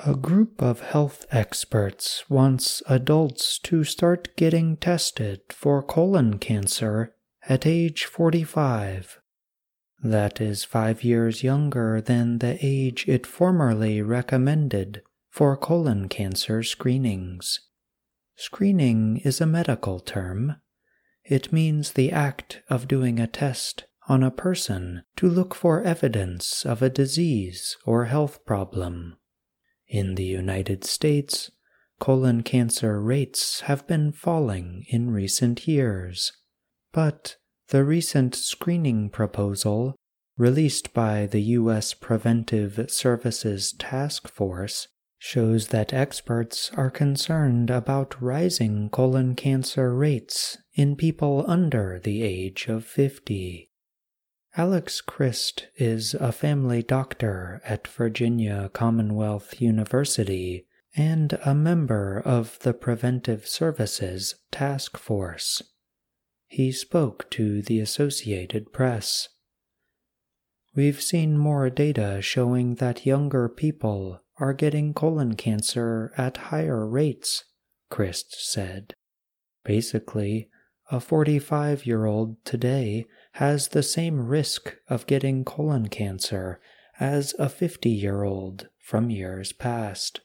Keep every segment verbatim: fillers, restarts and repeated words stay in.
A group of health experts wants adults to start getting tested for colon cancer at age forty-five. That is five years younger than the age it formerly recommended for colon cancer screenings. Screening is a medical term. It means the act of doing a test on a person to look for evidence of a disease or health problem. In the United States, colon cancer rates have been falling in recent years, but the recent screening proposal, released by the U S Preventive Services Task Force, shows that experts are concerned about rising colon cancer rates in people under the age of fifty. Alex Christ is a family doctor at Virginia Commonwealth University and a member of the Preventive Services Task Force. He spoke to the Associated Press. "We've seen more data showing that younger people are getting colon cancer at higher rates," Christ said. "Basically, a forty-five-year-old today has the same risk of getting colon cancer as a fifty-year-old from years past."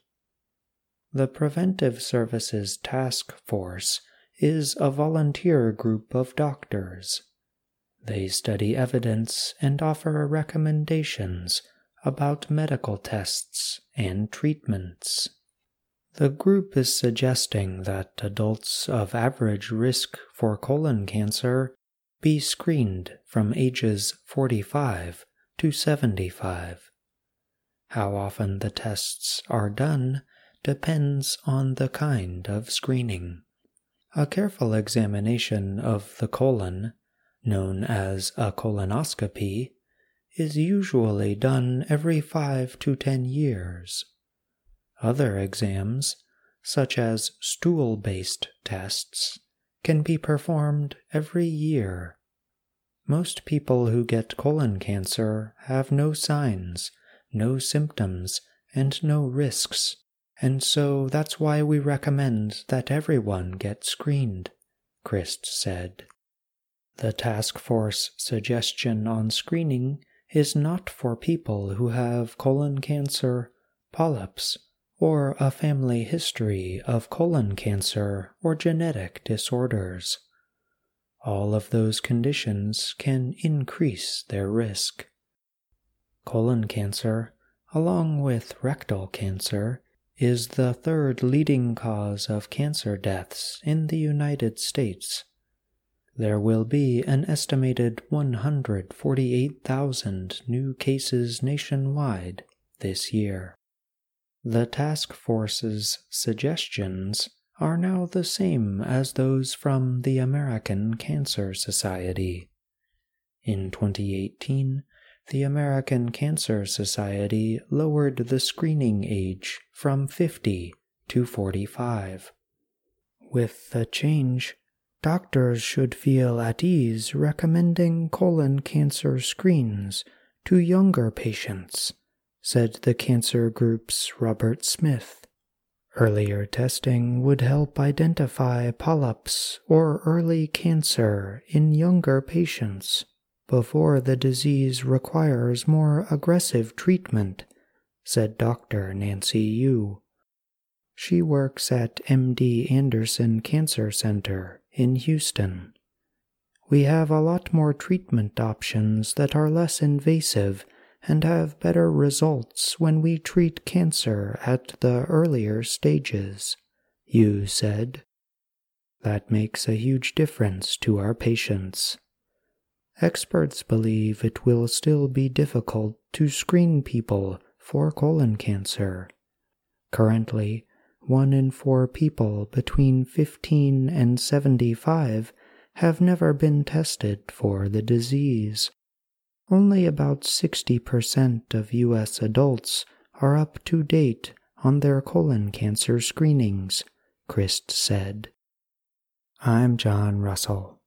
The Preventive Services Task Force is a volunteer group of doctors. They study evidence and offer recommendations about medical tests and treatments. The group is suggesting that adults of average risk for colon cancer be screened from ages forty-five to seventy-five. How often the tests are done depends on the kind of screening. A careful examination of the colon, known as a colonoscopy, is usually done every five to ten years. Other exams, such as stool-based tests, can be performed every year. Most people who get colon cancer have no signs, no symptoms, and no risks, and so that's why we recommend that everyone get screened," Christ said. The task force suggestion on screening is not for people who have colon cancer, polyps, or a family history of colon cancer or genetic disorders. All of those conditions can increase their risk. Colon cancer, along with rectal cancer, is the third leading cause of cancer deaths in the United States. There will be an estimated one hundred forty-eight thousand new cases nationwide this year. The task force's suggestions are now the same as those from the American Cancer Society. In twenty eighteen, the American Cancer Society lowered the screening age from fifty to forty-five. With the change, doctors should feel at ease recommending colon cancer screens to younger patients, said the cancer group's Robert Smith. Earlier testing would help identify polyps or early cancer in younger patients before the disease requires more aggressive treatment, said Doctor Nancy Yu. She works at M D Anderson Cancer Center in Houston. "We have a lot more treatment options that are less invasive and have better results when we treat cancer at the earlier stages," Yu said. "That makes a huge difference to our patients." Experts believe it will still be difficult to screen people for colon cancer. Currently, one in four people between fifteen and seventy-five have never been tested for the disease. Only about sixty percent of U S adults are up to date on their colon cancer screenings, Christ said. I'm John Russell.